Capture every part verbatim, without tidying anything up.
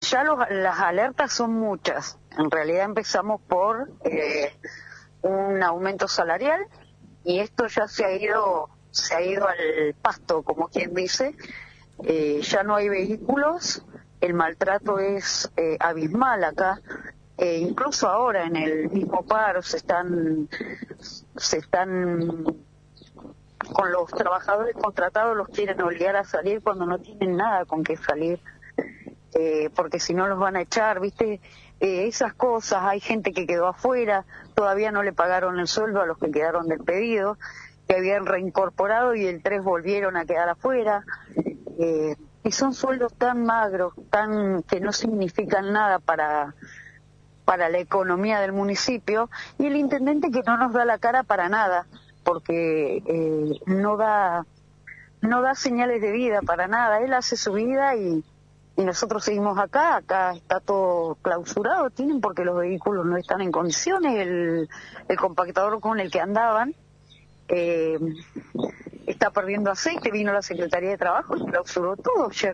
ya los, las alertas son muchas. En realidad empezamos por eh, un aumento salarial y esto ya se ha ido se ha ido al pasto, como quien dice. Eh, ya no hay vehículos, el maltrato es eh, abismal acá. Eh, incluso ahora en el mismo paro se están se están con los trabajadores contratados, los quieren obligar a salir cuando no tienen nada con qué salir, eh, porque si no los van a echar, ¿viste? Eh, esas cosas. Hay gente que quedó afuera, todavía no le pagaron el sueldo a los que quedaron del pedido, que habían reincorporado y el tres volvieron a quedar afuera. Eh, y son sueldos tan magros, tan que no significan nada para para la economía del municipio, y el intendente que no nos da la cara para nada, porque eh, no da no da señales de vida para nada. Él hace su vida y, y nosotros seguimos acá. Acá está todo clausurado, tienen porque los vehículos no están en condiciones. El, el compactador con el que andaban eh, está perdiendo aceite, vino la Secretaría de Trabajo y clausuró todo ayer.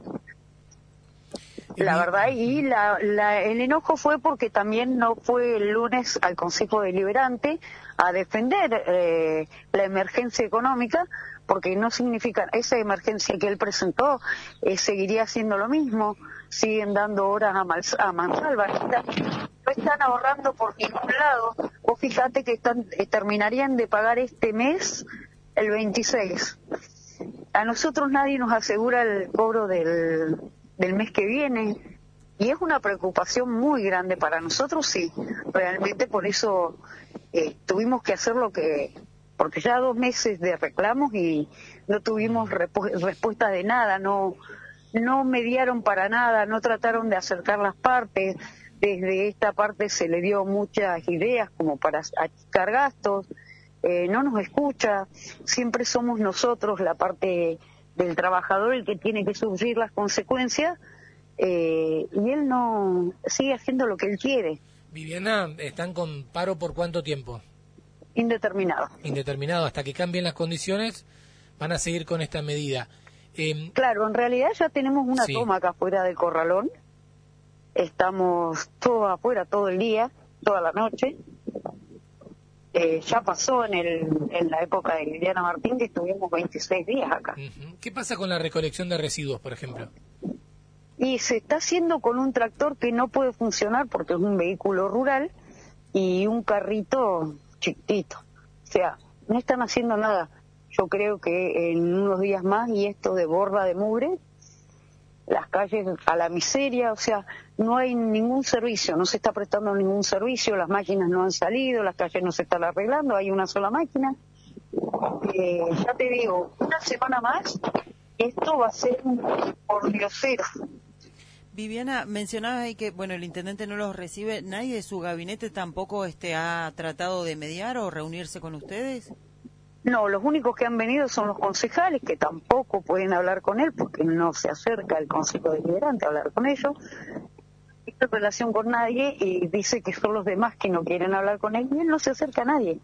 La verdad, y la, la, el enojo fue porque también no fue el lunes al Consejo Deliberante a defender eh, la emergencia económica, porque no significa, esa emergencia que él presentó eh, seguiría haciendo lo mismo, siguen dando horas a, mal, a mansalva, no están ahorrando por ningún lado. Vos fíjate que están, eh, terminarían de pagar este mes el veintiséis. A nosotros nadie nos asegura el cobro del... del mes que viene, y es una preocupación muy grande para nosotros. Sí, realmente por eso eh, tuvimos que hacer lo que, porque ya dos meses de reclamos y no tuvimos repu- respuesta de nada, no no mediaron para nada, no trataron de acercar las partes. Desde esta parte se le dio muchas ideas como para achicar gastos, eh, no nos escucha, siempre somos nosotros la parte del trabajador el que tiene que sufrir las consecuencias, eh, y él no sigue haciendo lo que él quiere. Viviana, ¿están con paro por cuánto tiempo? Indeterminado. Indeterminado, hasta que cambien las condiciones van a seguir con esta medida. Eh, claro, en realidad ya tenemos una sí. toma acá afuera del corralón, estamos todos afuera todo el día, toda la noche. Eh, ya pasó en, el, en la época de Liliana Martín, que estuvimos veintiséis días acá. Uh-huh. ¿Qué pasa con la recolección de residuos, por ejemplo? Y se está haciendo con un tractor que no puede funcionar porque es un vehículo rural y un carrito chiquitito. O sea, no están haciendo nada. Yo creo que en unos días más, y esto desborda de mugre, las calles a la miseria, o sea, no hay ningún servicio, no se está prestando ningún servicio, las máquinas no han salido, las calles no se están arreglando, hay una sola máquina. Eh, ya te digo, una semana más, esto va a ser un pordiosero. Viviana, mencionabas ahí que, bueno, el intendente no los recibe, ¿nadie de su gabinete tampoco este ha tratado de mediar o reunirse con ustedes? No, los únicos que han venido son los concejales, que tampoco pueden hablar con él porque no se acerca el Consejo Deliberante a hablar con ellos. No tiene relación con nadie y dice que son los demás que no quieren hablar con él y él no se acerca a nadie.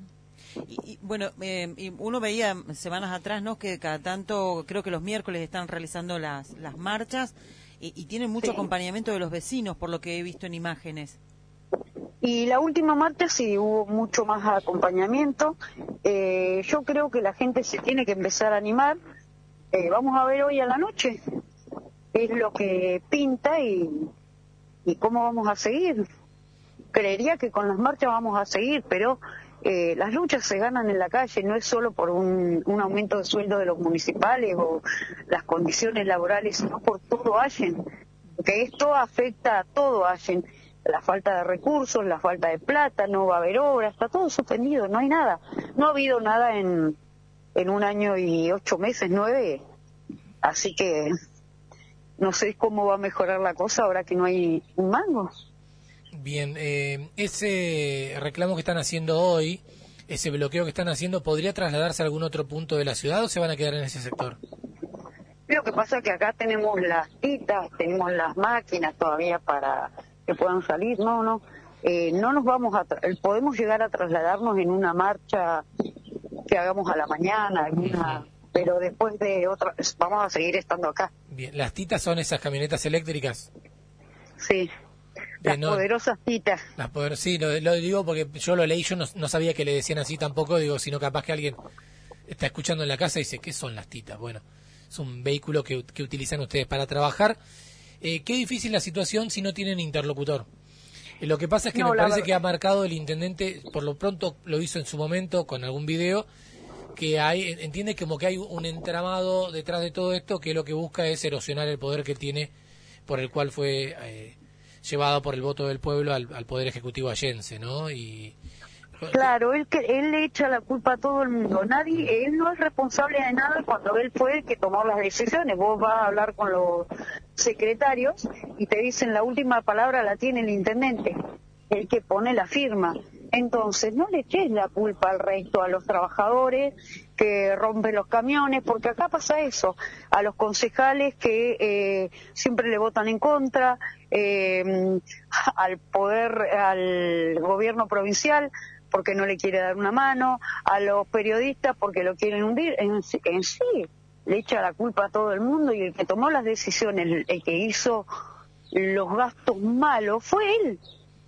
Y, y bueno, eh, y uno veía semanas atrás, ¿no?, que cada tanto, creo que los miércoles están realizando las, las marchas y, y tienen mucho sí. acompañamiento de los vecinos, por lo que he visto en imágenes. Y la última marcha sí hubo mucho más acompañamiento. Eh, yo creo que la gente se tiene que empezar a animar. Eh, vamos a ver hoy a la noche es lo que pinta y, y cómo vamos a seguir. Creería que con las marchas vamos a seguir, pero eh, las luchas se ganan en la calle, no es solo por un, un aumento de sueldo de los municipales o las condiciones laborales, sino por todo Allen, porque esto afecta a todo Allen. La falta de recursos, la falta de plata, no va a haber obras, está todo suspendido, no hay nada. No ha habido nada en, en un año y ocho meses, nueve, así que no sé cómo va a mejorar la cosa ahora que no hay un mango. Bien, eh, ese reclamo que están haciendo hoy, ese bloqueo que están haciendo, ¿podría trasladarse a algún otro punto de la ciudad o se van a quedar en ese sector? Lo que pasa es que acá tenemos las titas, tenemos las máquinas todavía para que puedan salir, no, no, eh, no nos vamos a, tra- podemos llegar a trasladarnos en una marcha que hagamos a la mañana, alguna, pero después de otra, vamos a seguir estando acá. Bien, ¿las titas son esas camionetas eléctricas? sí. Las Eh, no, poderosas titas. las poder, sí, lo, lo digo porque yo lo leí, yo no, no sabía que le decían así tampoco, digo, sino capaz que alguien está escuchando en la casa y dice, ¿qué son las titas? Bueno, es un vehículo que, que utilizan ustedes para trabajar. Eh, qué difícil la situación si no tienen interlocutor. Eh, lo que pasa es que No, me la parece verdad. que ha marcado el intendente, por lo pronto lo hizo en su momento con algún video, que hay, entiende como que hay un entramado detrás de todo esto que lo que busca es erosionar el poder que tiene, por el cual fue eh, llevado por el voto del pueblo al, al Poder Ejecutivo allense, ¿no? Y Claro, él, que, él le echa la culpa a todo el mundo. Nadie, él no es responsable de nada cuando él fue el que tomó las decisiones. Vos vas a hablar con los secretarios y te dicen la última palabra la tiene el intendente, el que pone la firma. Entonces, no le eches la culpa al resto, a los trabajadores que rompen los camiones, porque acá pasa eso, a los concejales que eh, siempre le votan en contra, eh, al poder, al gobierno provincial, porque no le quiere dar una mano, a los periodistas porque lo quieren hundir. En, en sí, le echa la culpa a todo el mundo, y el que tomó las decisiones, el, el que hizo los gastos malos, fue él.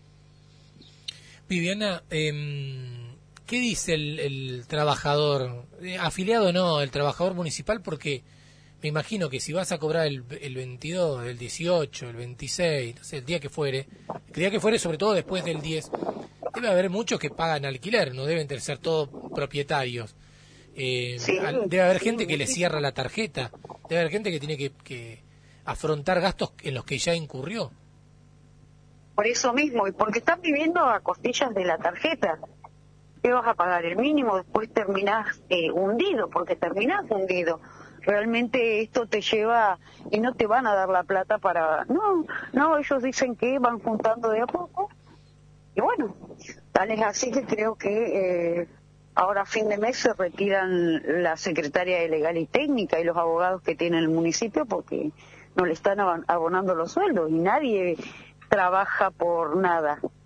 Viviana, eh, ¿qué dice el, el trabajador? Eh, afiliado no, el trabajador municipal, porque me imagino que si vas a cobrar el, el veintidós, el dieciocho, el veintiséis, no sé, el día que fuere, el día que fuere, sobre todo después del diez, debe haber muchos que pagan alquiler, no deben ser todos propietarios. Eh, Sí, al, debe haber sí, gente que le sí. cierra la tarjeta, debe haber gente que tiene que, que afrontar gastos en los que ya incurrió. Por eso mismo, y porque están viviendo a costillas de la tarjeta. ¿Qué vas a pagar? El mínimo, después terminás eh, hundido, porque terminás hundido. Realmente esto te lleva, y no te van a dar la plata para... No, no, ellos dicen que van juntando de a poco. Y bueno, tal es así que creo que eh, ahora a fin de mes se retiran la secretaria de Legal y Técnica y los abogados que tiene el municipio, porque no le están abonando los sueldos y nadie trabaja por nada.